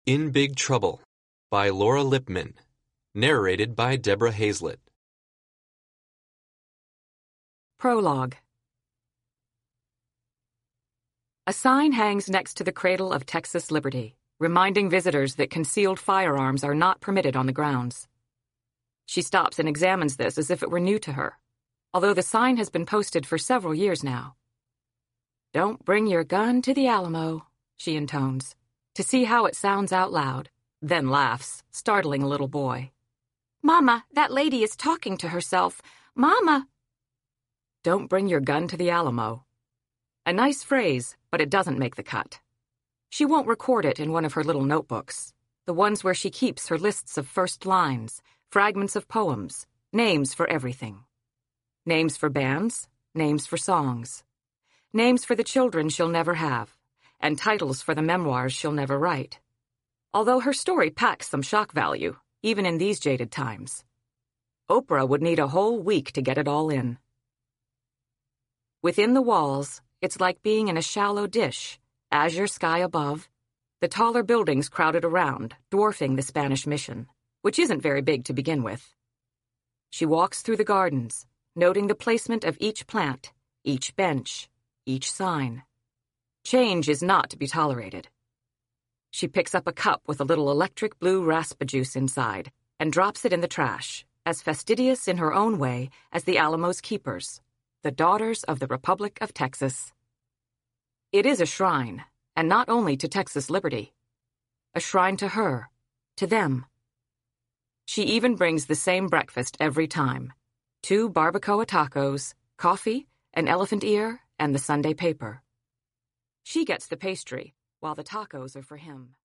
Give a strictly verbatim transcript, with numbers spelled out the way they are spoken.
In Big Trouble by Laura Lippman. Narrated by Deborah Hazlett. Prologue. A sign hangs next to the cradle of Texas Liberty, reminding visitors that concealed firearms are not permitted on the grounds. She stops and examines this as if it were new to her, although the sign has been posted for several years now. "Don't bring your gun to the Alamo," she intones, to see how it sounds out loud, then laughs, startling a little boy. "Mama, that lady is talking to herself. Mama!" Don't bring your gun to the Alamo. A nice phrase, but it doesn't make the cut. She won't record it in one of her little notebooks, the ones where she keeps her lists of first lines, fragments of poems, names for everything. Names for bands, names for songs. Names for the children she'll never have, and titles for the memoirs she'll never write. Although her story packs some shock value, even in these jaded times. Oprah would need a whole week to get it all in. Within the walls, it's like being in a shallow dish, azure sky above, the taller buildings crowded around, dwarfing the Spanish mission, which isn't very big to begin with. She walks through the gardens, noting the placement of each plant, each bench, each sign. Change is not to be tolerated. She picks up a cup with a little electric blue raspa-juice inside and drops it in the trash, as fastidious in her own way as the Alamo's keepers, the Daughters of the Republic of Texas. It is a shrine, and not only to Texas Liberty. A shrine to her, to them. She even brings the same breakfast every time. Two barbacoa tacos, coffee, an elephant ear, and the Sunday paper. She gets the pastry, while the tacos are for him.